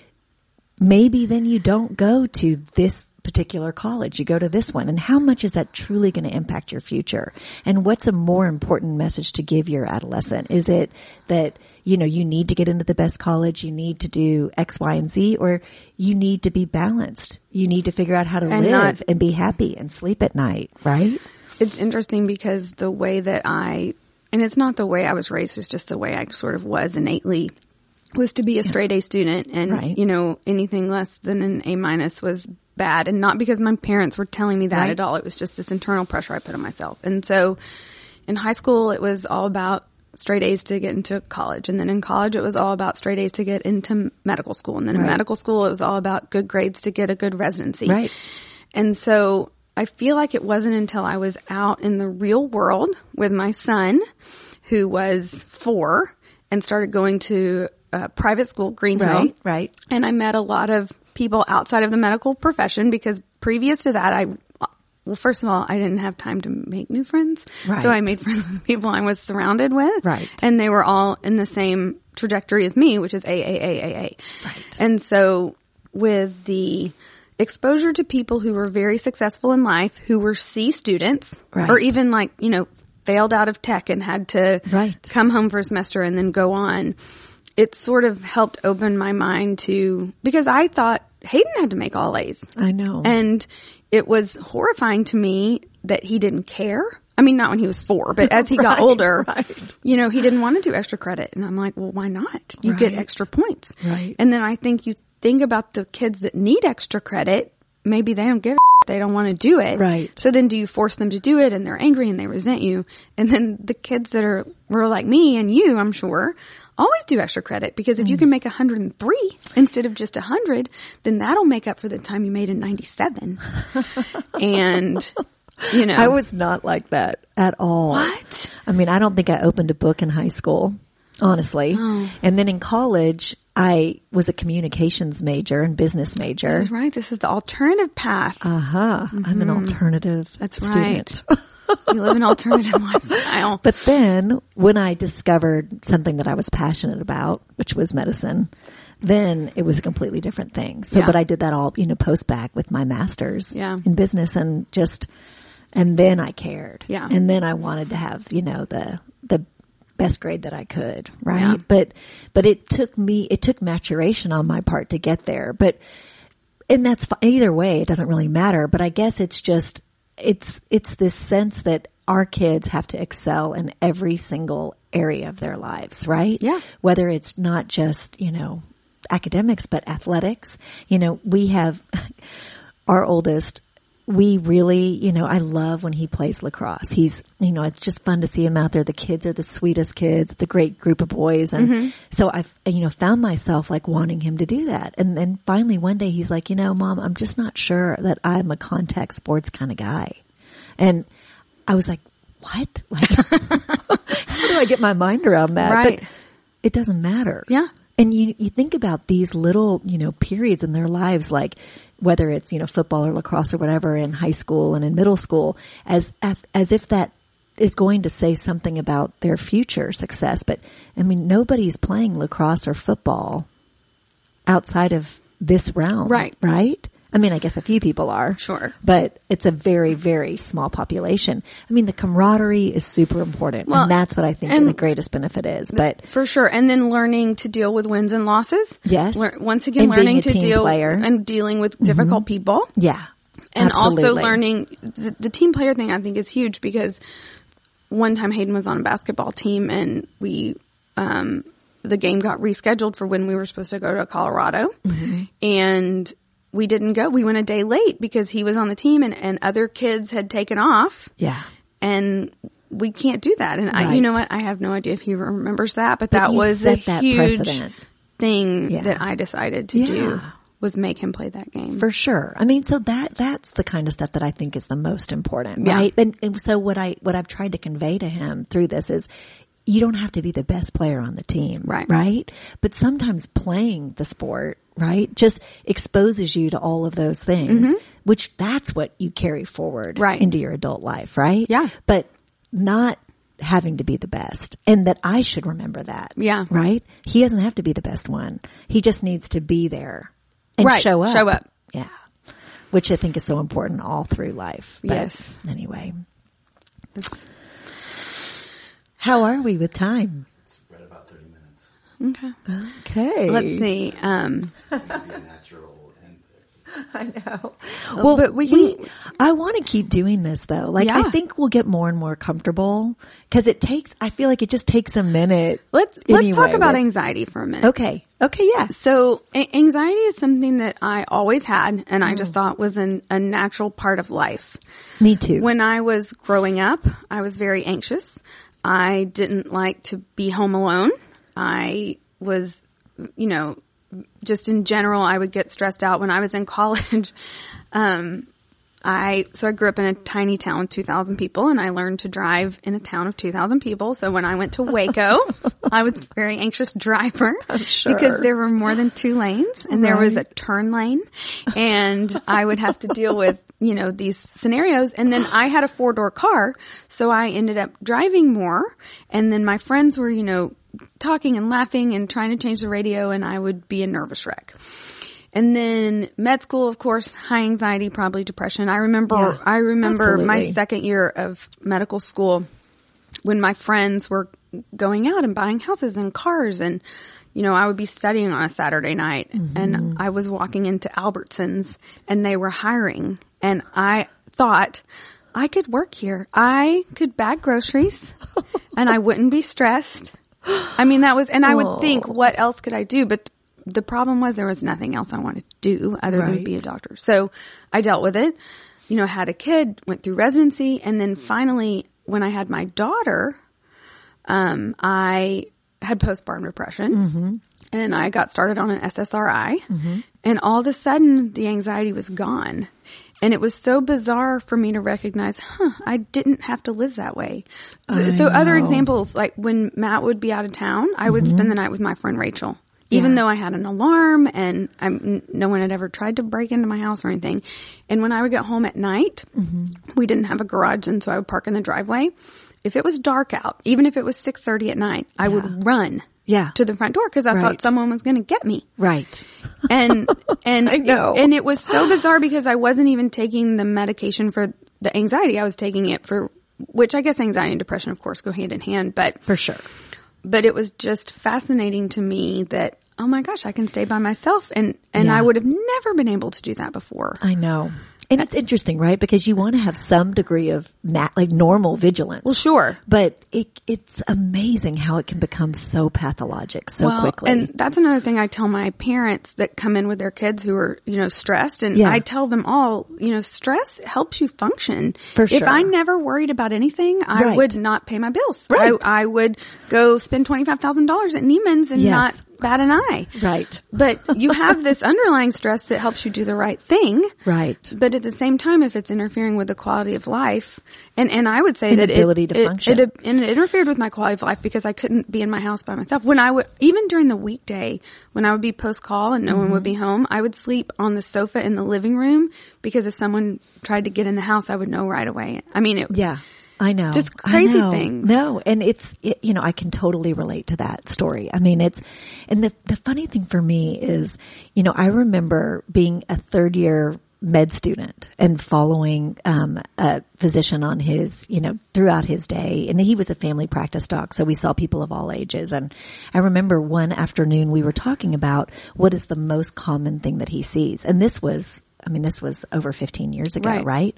Speaker 1: maybe then you don't go to this particular college. You go to this one. And how much is that truly going to impact your future? And what's a more important message to give your adolescent? Is it that, you know, you need to get into the best college, you need to do X, Y, and Z, or you need to be balanced? You need to figure out how to live and be happy and sleep at night, right?
Speaker 2: It's interesting because the way that and it's not the way I was raised, it's just the way I sort of was innately, was to be a straight A student. And, you know, anything less than an A- was bad. And not because my parents were telling me that at all. It was just this internal pressure I put on myself. And so in high school, it was all about straight A's to get into college. And then in college, it was all about straight A's to get into medical school. And then in medical school, it was all about good grades to get a good residency.
Speaker 1: Right.
Speaker 2: And so I feel like it wasn't until I was out in the real world with my son, who was 4, and started going to private school, Green Hill.
Speaker 1: Right.
Speaker 2: And I met a lot of people outside of the medical profession because previous to that, well, first of all, I didn't have time to make new friends.
Speaker 1: Right.
Speaker 2: So I made friends with the people I was surrounded with.
Speaker 1: Right.
Speaker 2: And they were all in the same trajectory as me, which is AAAAA.
Speaker 1: Right.
Speaker 2: And so with the exposure to people who were very successful in life, who were C students, or even like, you know, failed out of tech and had to come home for a semester and then go on, it sort of helped open my mind to, because I thought Hayden had to make all A's.
Speaker 1: I know.
Speaker 2: And it was horrifying to me that he didn't care. I mean, not when he was 4, but as he got older, you know, he didn't want to do extra credit. And I'm like, well, why not? You get extra points.
Speaker 1: Right.
Speaker 2: And then I think you think about the kids that need extra credit. Maybe they don't give a they don't want to do it.
Speaker 1: Right.
Speaker 2: So then do you force them to do it and they're angry and they resent you? And then the kids that were like me and you, I'm sure, always do extra credit, because if you can make 103 instead of just 100, then that'll make up for the time you made in 97. And, you know.
Speaker 1: I was not like that at all.
Speaker 2: What?
Speaker 1: I mean, I don't think I opened a book in high school, honestly.
Speaker 2: Oh.
Speaker 1: And then in college, I was a communications major and business major.
Speaker 2: That's right. This is the alternative path.
Speaker 1: I'm an alternative
Speaker 2: That's
Speaker 1: student.
Speaker 2: right. You live an alternative lifestyle.
Speaker 1: But then when I discovered something that I was passionate about, which was medicine, then it was a completely different thing. So, but I did that all, you know, post back with my master's in business, and then I cared.
Speaker 2: Yeah.
Speaker 1: And then I wanted to have, you know, the best grade that I could. Right. Yeah. But it took maturation on my part to get there. And that's either way, it doesn't really matter. But I guess it's just, it's this sense that our kids have to excel in every single area of their lives, right?
Speaker 2: Yeah.
Speaker 1: Whether it's not just, you know, academics, but athletics. You know, we have our oldest, we really, you know, I love when he plays lacrosse. He's, you know, it's just fun to see him out there. The kids are the sweetest kids. It's a great group of boys. And so I've, you know, found myself like wanting him to do that. And then finally one day he's like, you know, Mom, I'm just not sure that I'm a contact sports kind of guy. And I was like, what? Like, how do I get my mind around that?
Speaker 2: Right.
Speaker 1: But it doesn't matter.
Speaker 2: Yeah.
Speaker 1: And you think about these little, you know, periods in their lives, like whether it's, you know, football or lacrosse or whatever in high school and in middle school, as if that is going to say something about their future success. But I mean, nobody's playing lacrosse or football outside of this realm.
Speaker 2: Right.
Speaker 1: Right? I mean, I guess a few people are.
Speaker 2: Sure.
Speaker 1: But it's a very, very small population. I mean, the camaraderie is super important. Well, and that's what I think the greatest benefit is. But
Speaker 2: for sure. And then learning to deal with wins and losses.
Speaker 1: Yes.
Speaker 2: Once again,
Speaker 1: and
Speaker 2: learning to deal
Speaker 1: player.
Speaker 2: and dealing with difficult people.
Speaker 1: Yeah.
Speaker 2: And
Speaker 1: absolutely.
Speaker 2: also learning the team player thing, I think, is huge, because one time Hayden was on a basketball team and we, the game got rescheduled for when we were supposed to go to Colorado. And we didn't go. We went a day late because he was on the team and other kids had taken off.
Speaker 1: Yeah.
Speaker 2: And we can't do that. And you know what? I have no idea if he remembers that, but that was
Speaker 1: a
Speaker 2: huge
Speaker 1: precedent.
Speaker 2: Thing that I decided to do, was make him play that game.
Speaker 1: For sure. I mean, so that's the kind of stuff that I think is the most important, right? And so what I've tried to convey to him through this is, you don't have to be the best player on the team. Right? But sometimes playing the sport, right, just exposes you to all of those things, which that's what you carry forward into your adult life, right?
Speaker 2: Yeah.
Speaker 1: But not having to be the best, and that I should remember that.
Speaker 2: Yeah.
Speaker 1: Right? He doesn't have to be the best one. He just needs to be there and show up.
Speaker 2: Show up.
Speaker 1: Yeah. Which I think is so important all through life. But
Speaker 2: yes.
Speaker 1: Anyway. How are we with time?
Speaker 3: It's right about 30 minutes.
Speaker 1: Okay.
Speaker 2: Let's see.
Speaker 3: Maybe a natural end there.
Speaker 1: I know. Well,
Speaker 2: but
Speaker 1: I want to keep doing this though. Like, I think we'll get more and more comfortable, because I feel like it just takes a minute.
Speaker 2: Let's talk about anxiety for a minute.
Speaker 1: Okay. Yeah.
Speaker 2: So anxiety is something that I always had, and I just thought was a natural part of life.
Speaker 1: Me too.
Speaker 2: When I was growing up, I was very anxious. I didn't like to be home alone. I was, you know, just in general, I would get stressed out when I was in college. I grew up in a tiny town, 2,000 people, and I learned to drive in a town of 2,000 people. So when I went to Waco, I was a very anxious driver because there were more than 2 lanes and there was a turn lane, and I would have to deal with, you know, these scenarios. And then I had a 4-door car, so I ended up driving more. And then my friends were, you know, talking and laughing and trying to change the radio, and I would be a nervous wreck. And then med school, of course, high anxiety, probably depression. I remember
Speaker 1: absolutely.
Speaker 2: My second year of medical school when my friends were going out and buying houses and cars, and, you know, I would be studying on a Saturday night and I was walking into Albertsons and they were hiring, and I thought, I could work here. I could bag groceries and I wouldn't be stressed. I mean, that was, and I would think, what else could I do? But the problem was there was nothing else I wanted to do other than be a doctor. So I dealt with it, you know, had a kid, went through residency. And then finally, when I had my daughter, I had postpartum depression and I got started on an SSRI and all of a sudden the anxiety was gone. And it was so bizarre for me to recognize, I didn't have to live that way. So other examples, like when Matt would be out of town, I would spend the night with my friend Rachel, even though I had an alarm and no one had ever tried to break into my house or anything. And when I would get home at night, we didn't have a garage, and so I would park in the driveway. If it was dark out, even if it was 6:30 at night, I would run to the front door because I thought someone was going to get me.
Speaker 1: Right.
Speaker 2: And
Speaker 1: I know.
Speaker 2: And it was so bizarre because I wasn't even taking the medication for the anxiety. I was taking it for, which I guess anxiety and depression, of course, go hand in hand, but
Speaker 1: for sure.
Speaker 2: But it was just fascinating to me that, oh my gosh, I can stay by myself. And I would have never been able to do that before.
Speaker 1: I know. And it's interesting, right? Because you want to have some degree of like normal vigilance.
Speaker 2: Well, sure.
Speaker 1: But it's amazing how it can become so pathologic so quickly.
Speaker 2: And that's another thing I tell my parents that come in with their kids who are, you know, stressed. And I tell them all, you know, stress helps you function.
Speaker 1: For sure.
Speaker 2: If I never worried about anything, I would not pay my bills.
Speaker 1: Right.
Speaker 2: I would go spend $25,000 at Neiman's and not bat an eye.
Speaker 1: Right.
Speaker 2: But you have this underlying stress that helps you do the right thing.
Speaker 1: Right.
Speaker 2: But at the same time, if it's interfering with the quality of life, and I would say that
Speaker 1: ability to function.
Speaker 2: it interfered with my quality of life because I couldn't be in my house by myself. When I would, even during the weekday, when I would be post call and no one would be home, I would sleep on the sofa in the living room because if someone tried to get in the house, I would know right away. I mean,
Speaker 1: I know.
Speaker 2: Just crazy things.
Speaker 1: No, and you know, I can totally relate to that story. I mean, and the funny thing for me is, you know, I remember being a third year med student and following, a physician on his, you know, throughout his day. And he was a family practice doc. So we saw people of all ages. And I remember one afternoon we were talking about what is the most common thing that he sees. And this was over 15 years ago, right?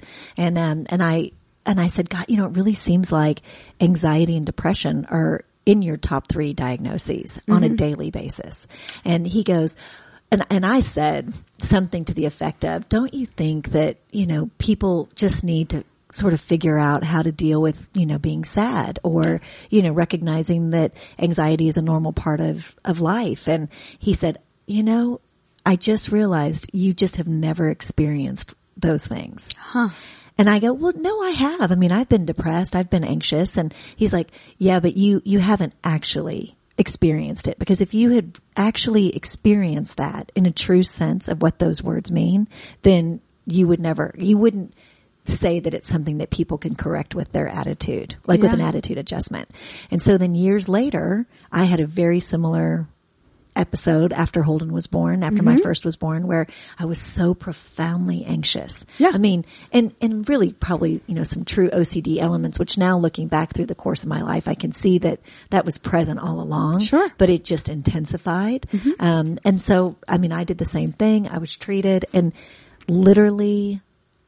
Speaker 1: And I said, God, you know, it really seems like anxiety and depression are in your top 3 diagnoses on a daily basis. And he goes, and I said something to the effect of, don't you think that, you know, people just need to sort of figure out how to deal with, you know, being sad or, you know, recognizing that anxiety is a normal part of life. And he said, you know, I just realized you just have never experienced those things. And I go, well, no, I have. I mean, I've been depressed. I've been anxious. And he's like, yeah, but you haven't actually experienced it, because if you had actually experienced that in a true sense of what those words mean, then you wouldn't say that it's something that people can correct with their attitude, like with an attitude adjustment. And so then years later, I had a very similar episode after Holden was born, after my first was born, where I was so profoundly anxious. Yeah. I mean, and really probably, you know, some true OCD elements, which now looking back through the course of my life, I can see that was present all along.
Speaker 2: Sure.
Speaker 1: But it just intensified. And so, I mean, I did the same thing. I was treated, and literally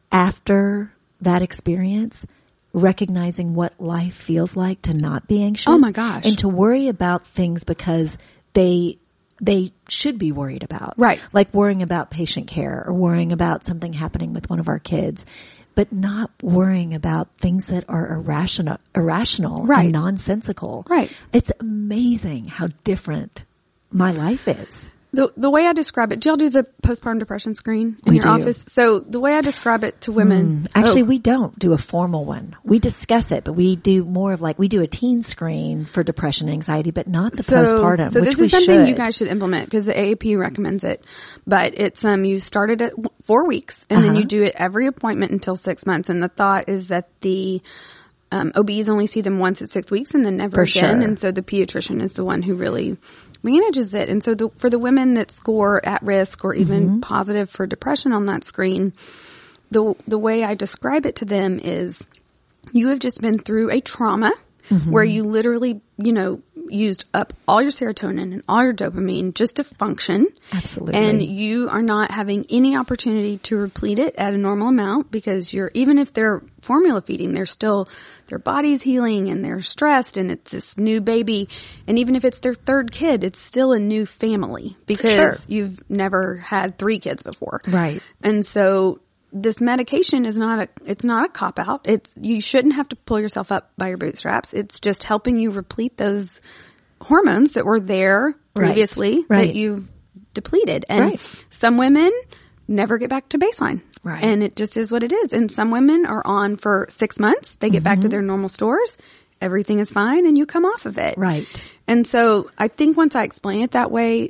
Speaker 1: after that experience, recognizing what life feels like to not be anxious.
Speaker 2: Oh my gosh.
Speaker 1: And to worry about things because they should be worried about.
Speaker 2: Right.
Speaker 1: Like worrying about patient care or worrying about something happening with one of our kids, but not worrying about things that are irrational and nonsensical.
Speaker 2: Right.
Speaker 1: It's amazing how different my life is.
Speaker 2: The way I describe it, do y'all do the postpartum depression screen in your office? So the way I describe it to women.
Speaker 1: Actually, we don't do a formal one. We discuss it, but we do more of we do a teen screen for depression and anxiety, but not the postpartum,
Speaker 2: so
Speaker 1: which
Speaker 2: this is something
Speaker 1: should.
Speaker 2: You guys should implement because the AAP recommends it. But it's, you start it at 4 weeks and then you do it every appointment until 6 months. And the thought is that the OBs only see them once at 6 weeks and then never again. And so the pediatrician is the one who really manages it. And so for the women that score at risk or even positive for depression on that screen, the way I describe it to them is you have just been through a trauma where you literally, you know, used up all your serotonin and all your dopamine just to function.
Speaker 1: Absolutely.
Speaker 2: And you are not having any opportunity to replete it at a normal amount because even if they're formula feeding, they're still, their body's healing and they're stressed and it's this new baby. And even if it's their third kid, it's still a new family because you've never had 3 kids before.
Speaker 1: Right.
Speaker 2: And so this medication is it's not a cop out. You shouldn't have to pull yourself up by your bootstraps. It's just helping you replete those hormones that were there previously that you've depleted. And some women never get back to baseline.
Speaker 1: Right.
Speaker 2: And it just is what it is. And some women are on for 6 months. They get back to their normal stores. Everything is fine and you come off of it.
Speaker 1: Right.
Speaker 2: And so I think once I explain it that way,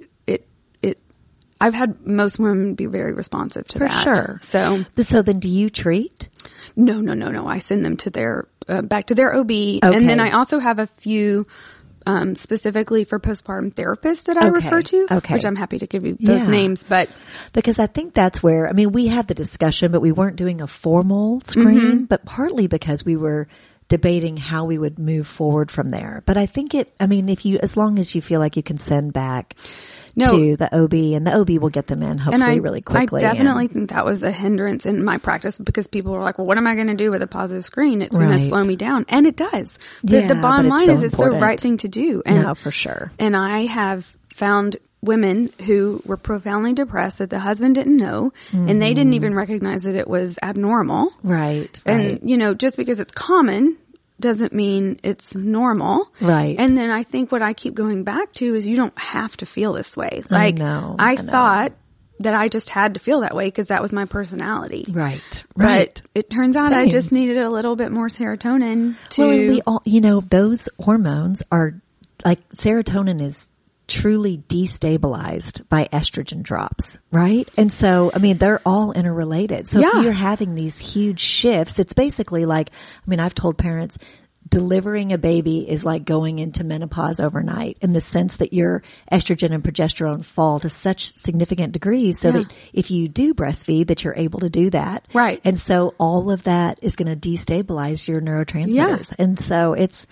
Speaker 2: I've had most women be very responsive to that.
Speaker 1: For sure. So then do you treat?
Speaker 2: No. I send them to their, back to their OB. Okay. And then I also have a few, specifically for postpartum therapists that I refer to, which I'm happy to give you those names, but.
Speaker 1: Because I think that's where, we had the discussion, but we weren't doing a formal screen, but partly because we were debating how we would move forward from there. But I think as long as you feel like you can send back to the OB, and the OB will get them in hopefully really quickly.
Speaker 2: I definitely think that was a hindrance in my practice because people were like, well, what am I going to do with a positive screen? It's going to slow me down. And it does. But the bottom line is it's the right thing to do. And,
Speaker 1: no, for sure.
Speaker 2: And I have found women who were profoundly depressed that the husband didn't know and they didn't even recognize that it was abnormal.
Speaker 1: Right.
Speaker 2: And, just because it's common doesn't mean it's normal.
Speaker 1: Right.
Speaker 2: And then I think what I keep going back to is you don't have to feel this way. Like, I thought that I just had to feel that way because that was my personality.
Speaker 1: Right.
Speaker 2: But it turns out I just needed a little bit more serotonin to.
Speaker 1: Well, we all, those hormones are like serotonin is truly destabilized by estrogen drops, right? And so, they're all interrelated. So if you're having these huge shifts, it's basically like, I've told parents, delivering a baby is like going into menopause overnight in the sense that your estrogen and progesterone fall to such significant degrees so that if you do breastfeed that you're able to do that.
Speaker 2: Right.
Speaker 1: And so all of that is going to destabilize your neurotransmitters. And so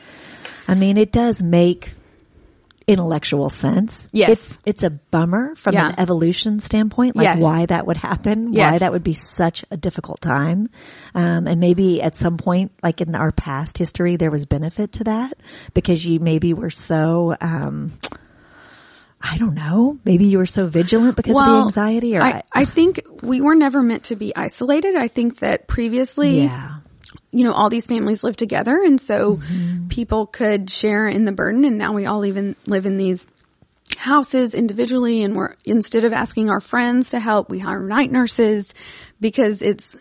Speaker 1: it does make intellectual sense.
Speaker 2: Yes.
Speaker 1: It's a bummer from an evolution standpoint, like why that would happen, why that would be such a difficult time. And maybe at some point, like in our past history, there was benefit to that because you maybe were so, I don't know, maybe you were so vigilant because of the anxiety or
Speaker 2: I think we were never meant to be isolated. I think that previously, all these families live together and so people could share in the burden and now we all even live in these houses individually and instead of asking our friends to help, we hire night nurses because it's,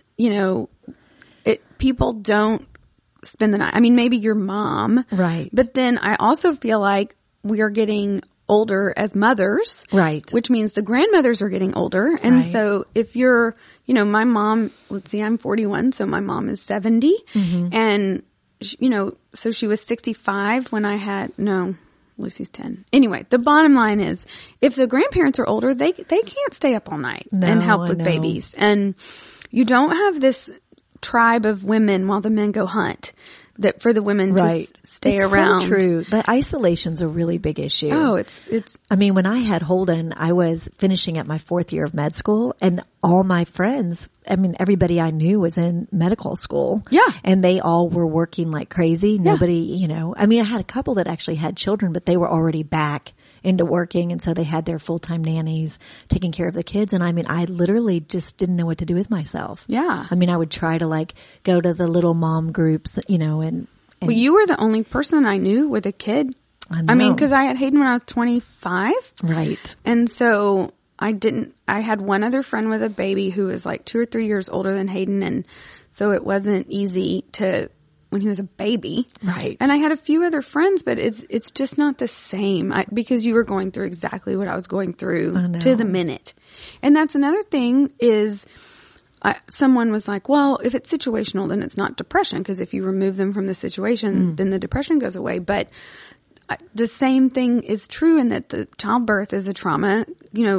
Speaker 2: people don't spend the night. Maybe your mom. Right. But then I also feel like we are getting older as mothers. Right. Which means the grandmothers are getting older. And so if you're, my mom, let's see, I'm 41, so my mom is 70. And, so she was 65 when Lucy's 10. Anyway, the bottom line is if the grandparents are older, they can't stay up all night and help with babies. And you don't have this tribe of women while the men go hunt that for the women to stay around.
Speaker 1: So true. The isolation's a really big issue.
Speaker 2: Oh, it's.
Speaker 1: When I had Holden, I was finishing up my 4th year of med school and all my friends, everybody I knew was in medical school. Yeah. And they all were working like crazy. Nobody, I had a couple that actually had children, but they were already back into working. And so they had their full-time nannies taking care of the kids. And I literally just didn't know what to do with myself. Yeah. I would try to go to the little mom groups, and
Speaker 2: well, you were the only person I knew with a kid. Because I had Hayden when I was 25. Right. And so I had one other friend with a baby who was like 2 or 3 years older than Hayden. And so it wasn't easy when he was a baby. Right. And I had a few other friends, but it's just not the same because you were going through exactly what I was going through to the minute. And that's another thing is someone was like, well, if it's situational, then it's not depression because if you remove them from the situation, then the depression goes away. But the same thing is true in that the childbirth is a trauma.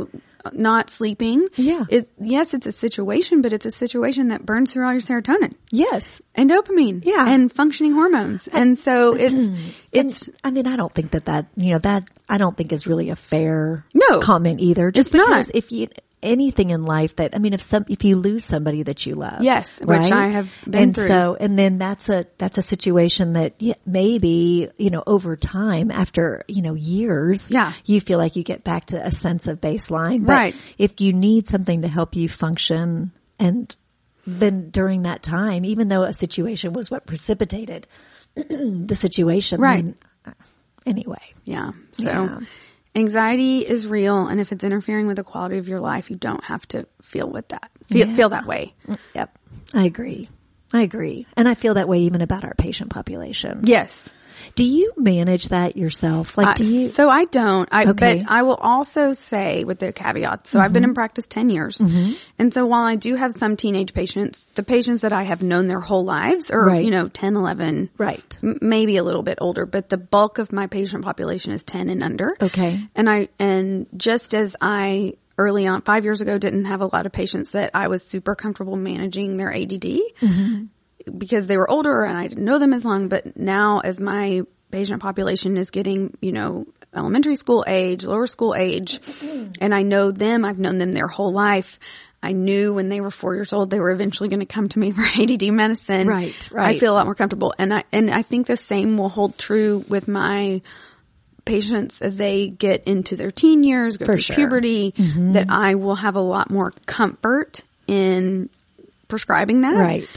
Speaker 2: not sleeping.
Speaker 1: Yeah.
Speaker 2: Yes, it's a situation, but it's a situation that burns through all your serotonin.
Speaker 1: Yes.
Speaker 2: And dopamine.
Speaker 1: Yeah.
Speaker 2: And functioning hormones. And so it's,
Speaker 1: I mean, I don't think that I don't think is really a fair
Speaker 2: No.
Speaker 1: comment either. Just
Speaker 2: It's
Speaker 1: because
Speaker 2: not.
Speaker 1: if you, anything in life that, I mean, if you lose somebody that you love.
Speaker 2: Yes, which
Speaker 1: right?
Speaker 2: I have been
Speaker 1: and
Speaker 2: through.
Speaker 1: So, and then that's a situation that maybe, over time after, years,
Speaker 2: Yeah.
Speaker 1: you feel like you get back to a sense of baseline. But
Speaker 2: Right.
Speaker 1: if you need something to help you function, and then during that time, even though a situation was what precipitated the situation,
Speaker 2: Right.
Speaker 1: then, anyway.
Speaker 2: yeah. So
Speaker 1: Yeah.
Speaker 2: anxiety is real. And if it's interfering with the quality of your life, you don't have to feel that way.
Speaker 1: Yep. I agree. And I feel that way even about our patient population.
Speaker 2: Yes.
Speaker 1: Do you manage that yourself? Like, do you?
Speaker 2: So I don't.
Speaker 1: Okay.
Speaker 2: But I will also say with the caveat. So I've been in practice 10 years. And so while I do have some teenage patients, the patients that I have known their whole lives are,
Speaker 1: Right.
Speaker 2: 10, 11.
Speaker 1: Right.
Speaker 2: Maybe a little bit older, but the bulk of my patient population is 10 and under.
Speaker 1: Okay.
Speaker 2: And just as I early on, 5 years ago, didn't have a lot of patients that I was super comfortable managing their ADD. Because they were older and I didn't know them as long. But now as my patient population is getting, elementary school age, lower school age, and I know them, I've known them their whole life. I knew when they were 4 years old, they were eventually going to come to me for ADD medicine.
Speaker 1: Right.
Speaker 2: I feel a lot more comfortable. And I think the same will hold true with my patients as they get into their teen years, go
Speaker 1: For
Speaker 2: through
Speaker 1: sure.
Speaker 2: puberty, that I will have a lot more comfort in prescribing that.
Speaker 1: Right.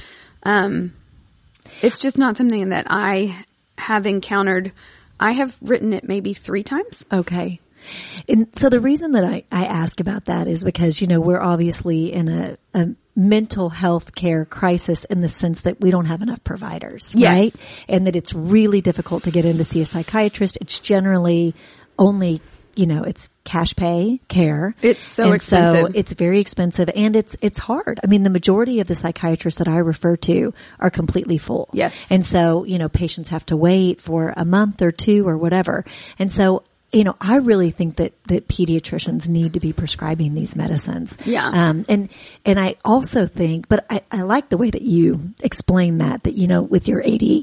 Speaker 2: It's just not something that I have encountered. I have written it maybe 3 times.
Speaker 1: Okay. And so the reason that I ask about that is because, we're obviously in a mental health care crisis in the sense that we don't have enough providers,
Speaker 2: Yes.
Speaker 1: right? And that it's really difficult to get in to see a psychiatrist. It's generally only, it's cash pay care.
Speaker 2: It's so expensive.
Speaker 1: So it's very expensive and it's hard. I mean, the majority of the psychiatrists that I refer to are completely full.
Speaker 2: Yes.
Speaker 1: And so, patients have to wait for a month or 2 or whatever. And so, I really think that pediatricians need to be prescribing these medicines.
Speaker 2: Yeah.
Speaker 1: And I also think, but I like the way that you explain that, with your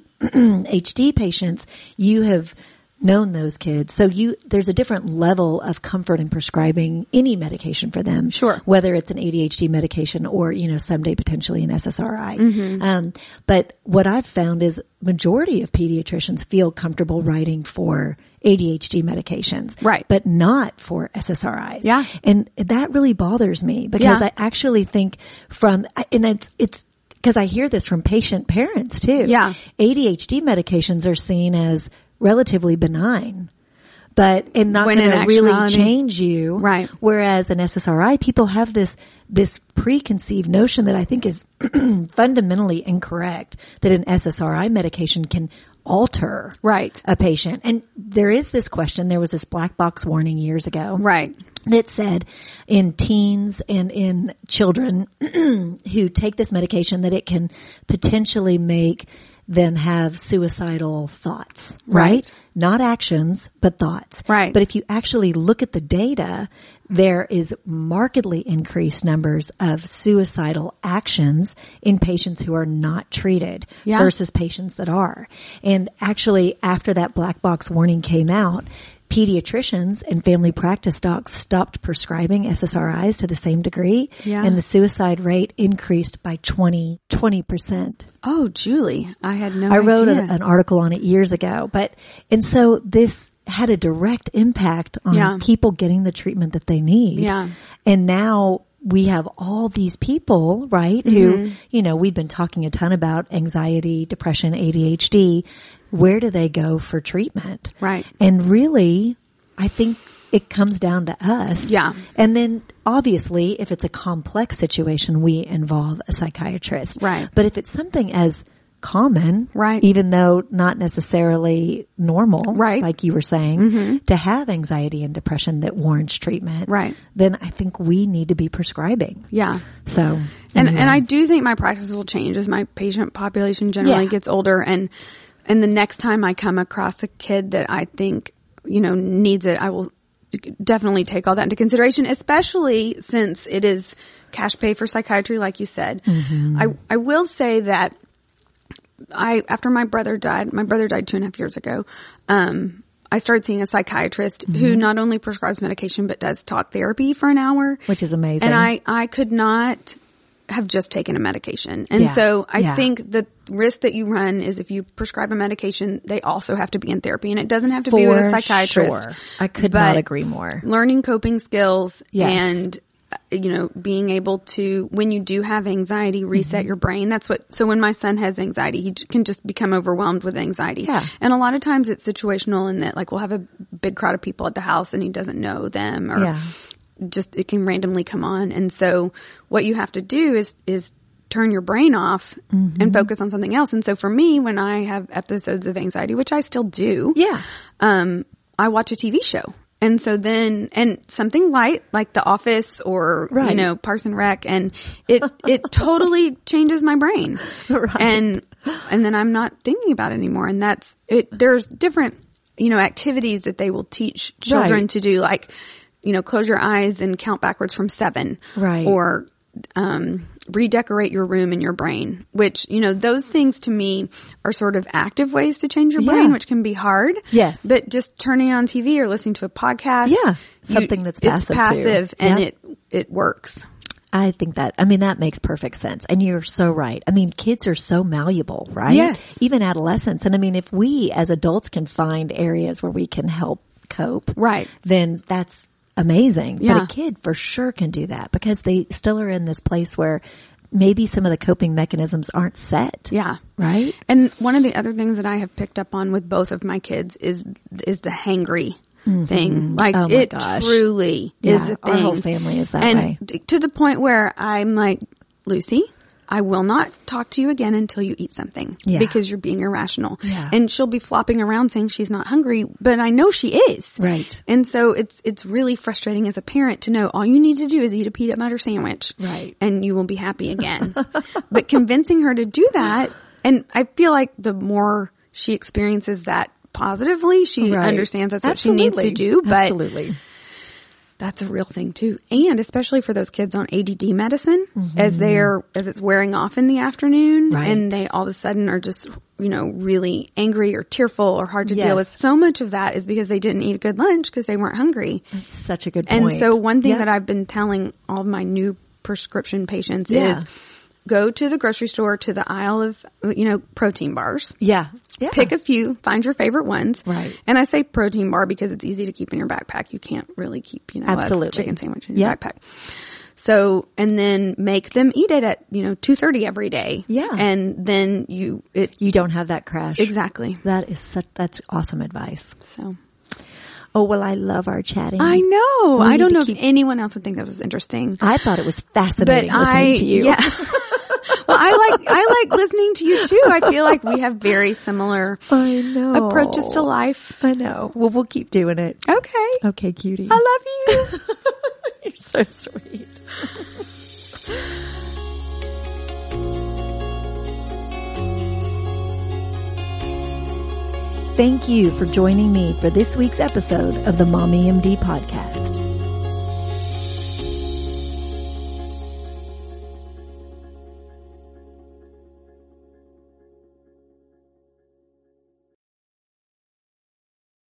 Speaker 1: ADHD patients, you have known those kids. So there's a different level of comfort in prescribing any medication for them.
Speaker 2: Sure.
Speaker 1: Whether it's an ADHD medication or, someday potentially an SSRI. But what I've found is majority of pediatricians feel comfortable writing for ADHD medications.
Speaker 2: Right.
Speaker 1: But not for SSRIs.
Speaker 2: Yeah.
Speaker 1: And that really bothers me because
Speaker 2: Yeah.
Speaker 1: I actually think and it's because I hear this from patient parents too.
Speaker 2: Yeah.
Speaker 1: ADHD medications are seen as relatively benign, and not
Speaker 2: When
Speaker 1: going
Speaker 2: in
Speaker 1: to really
Speaker 2: actuality-
Speaker 1: change you.
Speaker 2: Right.
Speaker 1: Whereas an SSRI, people have this preconceived notion that I think is fundamentally incorrect, that an SSRI medication can alter
Speaker 2: Right.
Speaker 1: a patient. And there is this question, there was this black box warning years ago.
Speaker 2: Right.
Speaker 1: That said in teens and in children who take this medication that it can potentially make them have suicidal thoughts, right? Not actions, but thoughts.
Speaker 2: Right.
Speaker 1: But if you actually look at the data, there is markedly increased numbers of suicidal actions in patients who are not treated
Speaker 2: Yeah.
Speaker 1: versus patients that are. And actually, after that black box warning came out, pediatricians and family practice docs stopped prescribing SSRIs to the same degree.
Speaker 2: Yeah.
Speaker 1: And the suicide rate increased by 20%.
Speaker 2: Oh, Julie, I had no
Speaker 1: I wrote
Speaker 2: idea.
Speaker 1: an article on it years ago, and so this had a direct impact on
Speaker 2: Yeah.
Speaker 1: people getting the treatment that they need.
Speaker 2: Yeah.
Speaker 1: And now we have all these people, right, who, we've been talking a ton about anxiety, depression, ADHD. Where do they go for treatment?
Speaker 2: Right.
Speaker 1: And really, I think it comes down to us.
Speaker 2: Yeah.
Speaker 1: And then obviously, if it's a complex situation, we involve a psychiatrist.
Speaker 2: Right.
Speaker 1: But if it's something as common,
Speaker 2: Right.
Speaker 1: even though not necessarily normal,
Speaker 2: Right.
Speaker 1: like you were saying, to have anxiety and depression that warrants treatment,
Speaker 2: Right.
Speaker 1: then I think we need to be prescribing.
Speaker 2: Yeah.
Speaker 1: So,
Speaker 2: And
Speaker 1: anyway.
Speaker 2: I do think my practice will change as my patient population generally
Speaker 1: Yeah.
Speaker 2: gets older, and the next time I come across a kid that I think, needs it, I will definitely take all that into consideration, especially since it is cash pay for psychiatry, like you said. I will say that after my brother died 2.5 years ago, I started seeing a psychiatrist who not only prescribes medication, but does talk therapy for an hour.
Speaker 1: Which is amazing.
Speaker 2: And I could not have just taken a medication. And so I think the risk that you run is if you prescribe a medication, they also have to be in therapy. And it doesn't have to be with a psychiatrist.
Speaker 1: Sure. I could not agree more.
Speaker 2: Learning coping skills and, being able to, when you do have anxiety, reset your brain. So when my son has anxiety, he can just become overwhelmed with anxiety.
Speaker 1: Yeah.
Speaker 2: And a lot of times it's situational in that, like, we'll have a big crowd of people at the house and he doesn't know them, or just it can randomly come on. And so what you have to do is turn your brain off and focus on something else. And so for me, when I have episodes of anxiety, which I still do, I watch a TV show. And so then, and something light like The Office or, Parks and Rec, and it totally changes my brain.
Speaker 1: Right.
Speaker 2: And then I'm not thinking about it anymore. And that's it. There's different, activities that they will teach children to do, like, close your eyes and count backwards from 7.
Speaker 1: Right.
Speaker 2: Or, redecorate your room in your brain, which, those things to me are sort of active ways to change your brain, which can be hard.
Speaker 1: Yes.
Speaker 2: But just turning on TV or listening to a podcast.
Speaker 1: Yeah. Something that's passive.
Speaker 2: It's passive
Speaker 1: too.
Speaker 2: and it works.
Speaker 1: I think that makes perfect sense. And you're so right. Kids are so malleable, right?
Speaker 2: Yes.
Speaker 1: Even adolescents. And if we as adults can find areas where we can help cope,
Speaker 2: right,
Speaker 1: then that's amazing.
Speaker 2: Yeah.
Speaker 1: But a kid for sure can do that because they still are in this place where maybe some of the coping mechanisms aren't set.
Speaker 2: Yeah.
Speaker 1: Right?
Speaker 2: And one of the other things that I have picked up on with both of my kids is the hangry thing. Like, it truly is a thing.
Speaker 1: Our whole family is that way.
Speaker 2: And to the point where I'm like, Lucy, I will not talk to you again until you eat something because you're being irrational.
Speaker 1: Yeah.
Speaker 2: And she'll be flopping around saying she's not hungry, but I know she is.
Speaker 1: Right.
Speaker 2: And so it's really frustrating as a parent to know all you need to do is eat a peanut butter sandwich.
Speaker 1: Right.
Speaker 2: And you will be happy again. But convincing her to do that, and I feel like the more she experiences that positively, she understands that's what she needs to do. But
Speaker 1: absolutely.
Speaker 2: That's a real thing too. And especially for those kids on ADD medicine, as it's wearing off in the afternoon and they all of a sudden are just, really angry or tearful or hard to deal with. So much of that is because they didn't eat a good lunch because they weren't hungry.
Speaker 1: That's such a good point.
Speaker 2: And so one thing that I've been telling all of my new prescription patients is go to the grocery store to the aisle of, protein bars.
Speaker 1: Yeah.
Speaker 2: Pick a few, find your favorite ones.
Speaker 1: Right.
Speaker 2: And I say protein bar because it's easy to keep in your backpack. You can't really keep, a chicken sandwich in your backpack. So, and then make them eat it at, 2:30 every day.
Speaker 1: Yeah.
Speaker 2: And then you
Speaker 1: don't have that crash.
Speaker 2: Exactly.
Speaker 1: That's awesome advice.
Speaker 2: So.
Speaker 1: Oh, well, I love our chatting.
Speaker 2: I know. I don't know if anyone else would think that was interesting.
Speaker 1: I thought it was fascinating listening to you.
Speaker 2: Yeah. Well, I like listening to you too. I feel like we have very similar approaches to life.
Speaker 1: I know. Well, we'll keep doing it.
Speaker 2: Okay.
Speaker 1: Okay, cutie.
Speaker 2: I love you.
Speaker 1: You're so sweet. Thank you for joining me for this week's episode of the Mommy MD podcast.